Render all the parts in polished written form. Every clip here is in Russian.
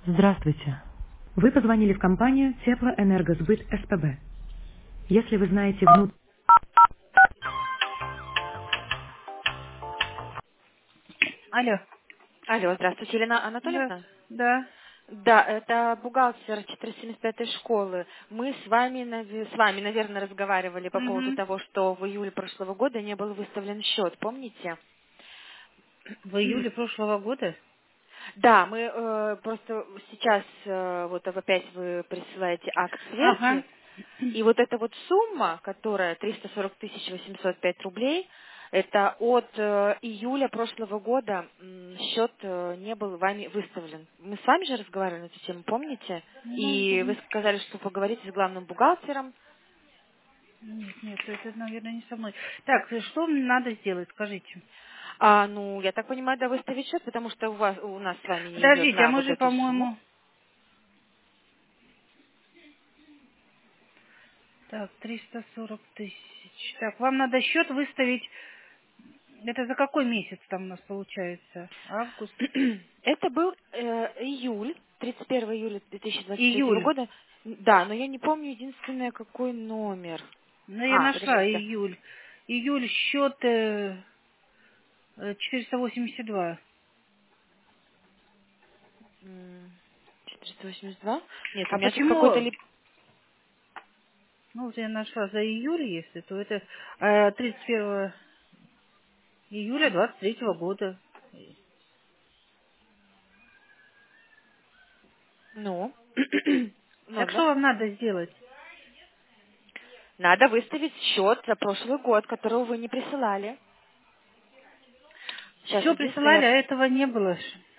Здравствуйте. Вы позвонили в компанию Теплоэнергосбыт СПБ. Если вы знаете Алло. Алло, здравствуйте, Елена Да, Анатольевна. да. Да, это бухгалтер 475-й школы. Мы с вами, наверное, разговаривали по поводу Угу. того, что в июле прошлого года не был выставлен счет, помните? В июле прошлого года? Да, мы просто сейчас, вот опять вы присылаете акт Ага. сверки, и вот эта вот сумма, которая 340 805 рублей, это от июля прошлого года счет не был вами выставлен. Мы с вами же разговаривали на эту тему, помните? Ну, И вы сказали, что поговорите с главным бухгалтером. нет, это, наверное, не со мной. Так, что мне надо сделать, скажите? Ну, я так понимаю, да, выставить счет, потому что у нас с вами не идет Подождите, а на мы вот же, эту сумму. по-моему... Так, 340 тысяч. Так, вам надо счет выставить. Это за какой месяц там у нас получается? Август? Это был июль, 31 июля 2023 Июль. года. Да, но я не помню единственное, какой номер. Ну, я нашла Подождите. июль. Июль счет 482. 482? Нет, у А меня тут какой-то почему? Ну, вот я нашла за июль, если, то это 31 июля 23 года. Ну, Так что номер. вам надо сделать? Надо выставить счет за прошлый год, которого вы не присылали. Сейчас, Все единственное, присылали, а этого не было.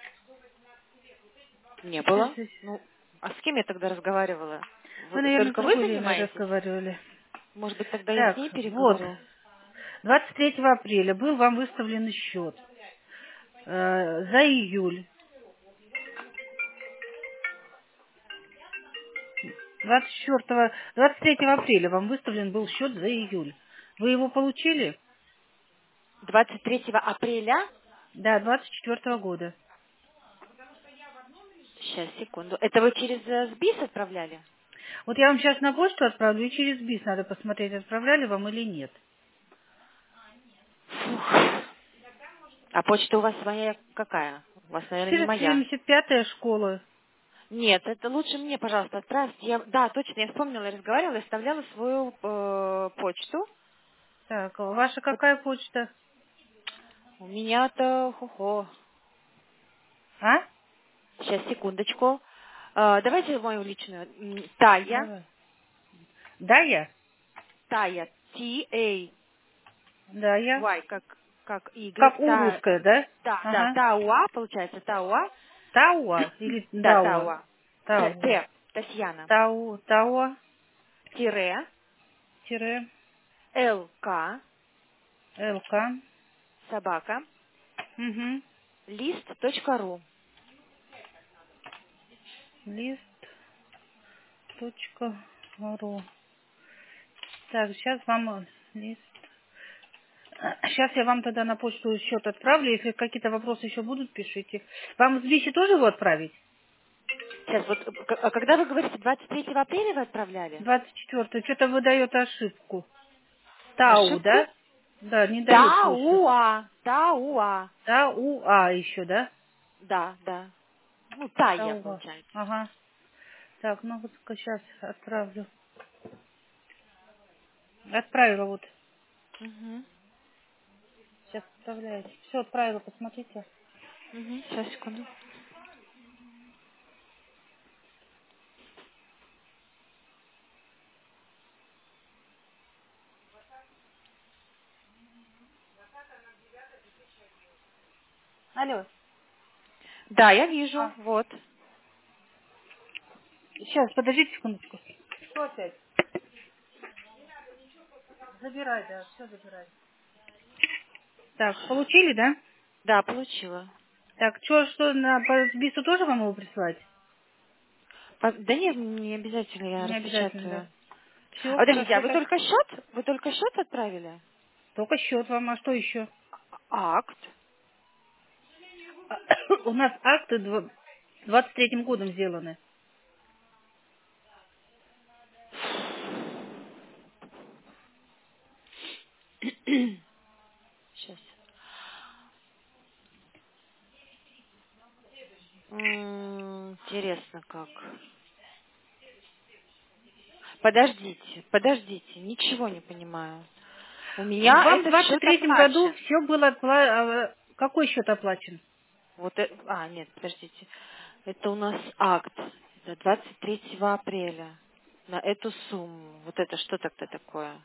не было. 400. Ну, а с кем я тогда разговаривала? Вы, наверное, с Только вы другой Леной занимаетесь? разговаривали. Может быть, тогда я с Так, ней вот. переговорю? 23 апреля был вам выставлен счет за июль. 23 апреля вам выставлен был счет за июль. Вы его получили? 23 апреля. Да, 24 года. Сейчас, секунду. Это вы через СБИС отправляли? Вот я вам сейчас на почту отправлю, и через БИС надо посмотреть, отправляли вам или нет. Фух. А почта у вас своя какая? У вас, наверное, не моя. 475-я школа. Нет, это лучше мне, пожалуйста, отправьте. Да, точно, я вспомнила, я разговаривала, я оставляла свою почту. Так, а ваша какая почта? У меня-то, хо-хо. А? Сейчас, секундочку. Давайте мою личную. Тая. Давай. Да, я? Тая. T-A-Y, Да, я. как Y. Как у русская, да? Да, Ага. Тауа, получается, Тауа. Тауа или Да, Дауа? Тауа. Тауа. Татьяна. Тауа. Тире. Тире. ЛК. ЛК. Собака. Угу. Лист.ру. Лист.ру. Так, сейчас вам лист. Сейчас я вам тогда на почту счет отправлю. Если какие-то вопросы еще будут, пишите. Вам в БИСе тоже его отправить? Сейчас, вот, когда вы говорите, 23 апреля вы отправляли 24. Что-то выдает ошибку. Тау, ошибку? да? Да, не дает почту. Тауа. Тауа. Тауа еще, да? Да, да. Ну, Тая, Тауа. получается. Ага. Так, ну вот сейчас отправлю. Отправила вот. Угу. Сейчас отправляете. Все, отправила, посмотрите. Угу. Сейчас, секунду. Алло. Да, я вижу. А, Вот. сейчас, подождите секундочку. Что опять? Забирай, да, все забирай. Так, получили, да? Да, получила. Так, что по СБИСу тоже вам его присылать? Да нет, не обязательно, я Не обязательно, да. распечатаю. Все, Подождите, а хорошо вы так. только счет? Вы только счет отправили? Только счет вам, а что еще? Акт. У нас акты 23-м годом сделаны. Сейчас. Интересно как. Подождите, ничего не понимаю. У меня Вам в этот счет 23-м году оплачен. все было оплачено. Какой счет оплачен? Вот, нет, подождите. Это у нас акт. Это 23 апреля. На эту сумму. Вот это что тогда такое?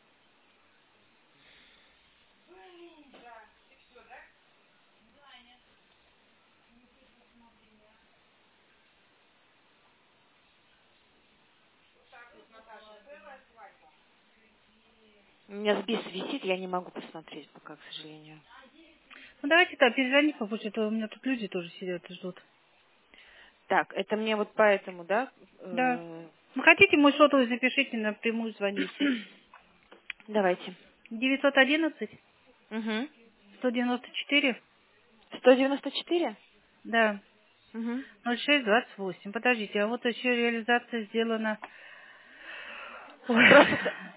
У меня сбис висит, я не могу посмотреть пока, к сожалению. Ну, давайте так, перезвони попозже, а то у меня тут люди тоже сидят и ждут. Так, это мне вот поэтому, да? Да. Ну, хотите, мой сотовый запишите, напрямую звоните. Давайте. 911 Угу. 194, 194? да, Угу. 0628. Подождите, а вот еще реализация сделана. Ой. Просто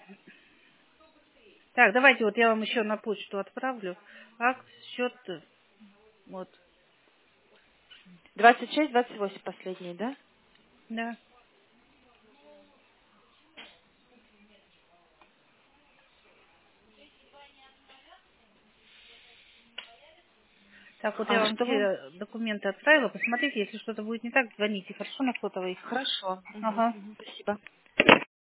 Так, давайте вот я вам еще на почту отправлю. Акт, счет, вот, 26-28 последний, да? да. Так, вот я А вам что вы? все документы отправила. Посмотрите, если что-то будет не так, звоните. Хорошо на сотовый? Хорошо. Ага. Спасибо.